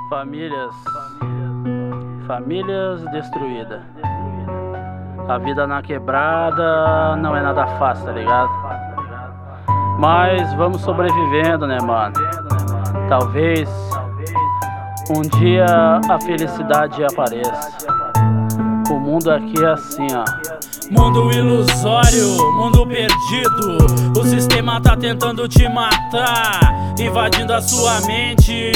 Famílias destruídas. A vida na quebrada não é nada fácil, tá ligado? Mas vamos sobrevivendo, né, mano? Talvez um dia a felicidade apareça. O mundo aqui é assim, ó. Mundo ilusório, mundo perdido. O sistema tá tentando te matar, invadindo a sua mente,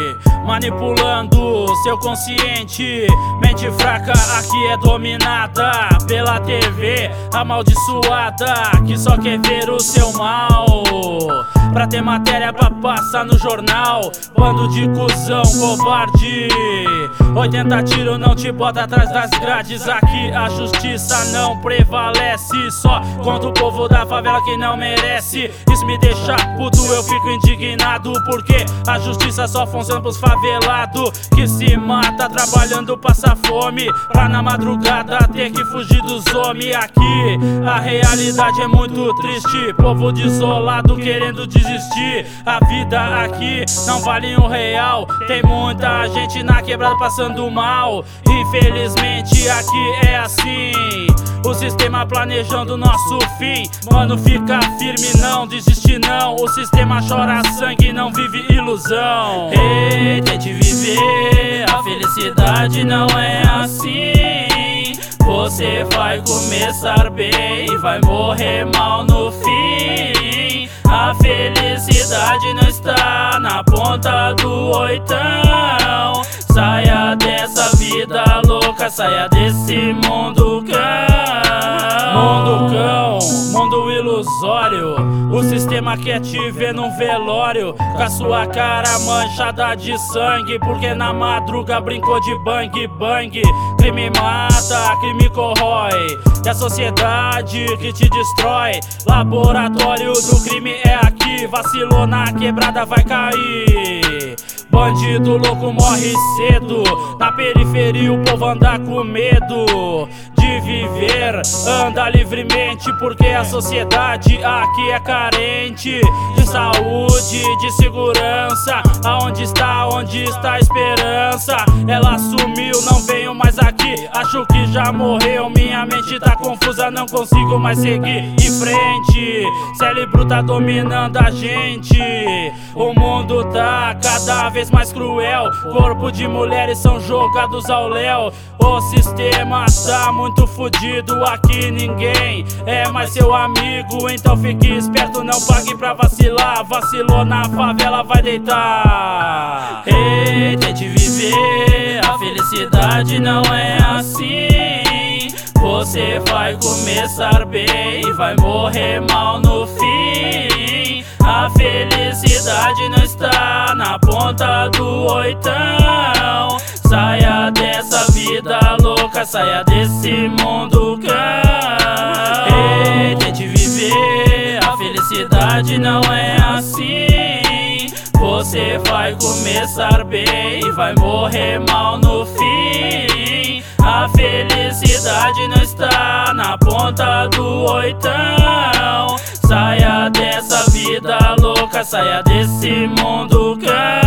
manipulando seu consciente. Mente fraca aqui é dominada pela TV amaldiçoada, que só quer ver o seu mal, pra ter matéria pra passar no jornal. Bando de cuzão covarde, 80 tiros não te bota atrás das grades. Aqui a justiça não prevalece, só contra o povo da favela que não merece. Isso me deixa puto, eu fico indignado, porque a justiça só funciona pros favelados que se mata trabalhando, passa fome, pra na madrugada ter que fugir dos homens. Aqui a realidade é muito triste, povo desolado querendo desistir. A vida aqui não vale R$1, tem muita gente na quebrada passando mal. Infelizmente aqui é assim, o sistema planejando nosso fim. Mano, fica firme, não desiste não. O sistema chora sangue, não vive ilusão. Ei, tente viver, a felicidade não é assim. Você vai começar bem e vai morrer mal no fim. A felicidade não está na ponta do oitão. Saia dessa vida louca, saia desse mundo cão. Mundo cão, mundo ilusório. O sistema quer te ver num velório, com a sua cara manchada de sangue, porque na madruga brincou de bang bang. Crime mata, crime corrói, é a sociedade que te destrói. Laboratório do crime é aqui, vacilou na quebrada vai cair. Bandido louco morre cedo, na periferia o povo anda com medo de viver, anda livremente, porque a sociedade aqui é carente de saúde, de segurança. Onde está a esperança? Ela sumiu, não venho mais aqui, acho que já morreu. Minha mente tá confusa, não consigo mais seguir em frente. Cérebro tá dominando a gente, o mundo tá cada vez mais cruel. Corpo de mulheres são jogados ao léu. O sistema tá muito fudido, aqui ninguém é mais seu amigo. Então fique esperto, não pague pra vacilar. Vacilou na favela, vai deitar. Ei, tente viver, a felicidade não é assim. Você vai começar bem e vai morrer mal no fim. A felicidade não está na ponta do oitão. Saia dessa vida louca, saia desse mundo cão. Ei, tente viver, a felicidade não é assim. Você vai começar bem e vai morrer mal no fim. A felicidade não está na ponta do oitão. Saia dessa vida louca, saia desse mundo cão.